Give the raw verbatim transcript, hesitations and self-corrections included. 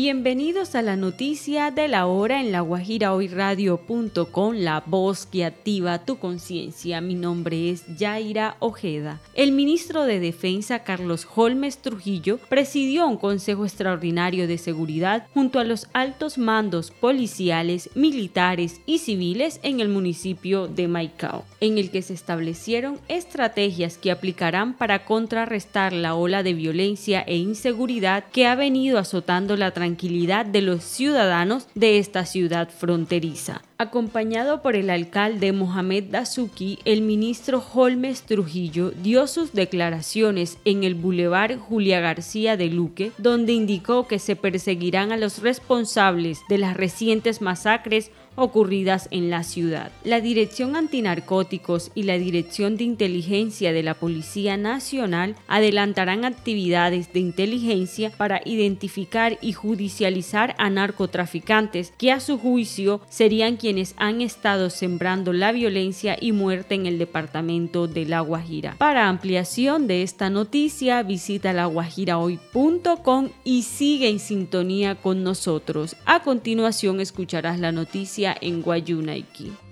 Bienvenidos a la noticia de la hora en la guajira hoy radio punto com, la voz que activa tu conciencia. Mi nombre es Yaira Ojeda. El ministro de Defensa, Carlos Holmes Trujillo, presidió un consejo extraordinario de seguridad junto a los altos mandos policiales, militares y civiles en el municipio de Maicao, en el que se establecieron estrategias que aplicarán para contrarrestar la ola de violencia e inseguridad que ha venido azotando la tranquilidad tranquilidad de los ciudadanos de esta ciudad fronteriza. Acompañado por el alcalde Mohamed Dasuki, el ministro Holmes Trujillo dio sus declaraciones en el Boulevard Julia García de Luque, donde indicó que se perseguirán a los responsables de las recientes masacres ocurridas en la ciudad. La Dirección Antinarcóticos y la Dirección de Inteligencia de la Policía Nacional adelantarán actividades de inteligencia para identificar y judicializar a narcotraficantes que a su juicio serían quienes han estado sembrando la violencia y muerte en el departamento de La Guajira. Para ampliación de esta noticia, visita la guajira hoy punto com y sigue en sintonía con nosotros. A continuación escucharás la noticia en Guayunaiki.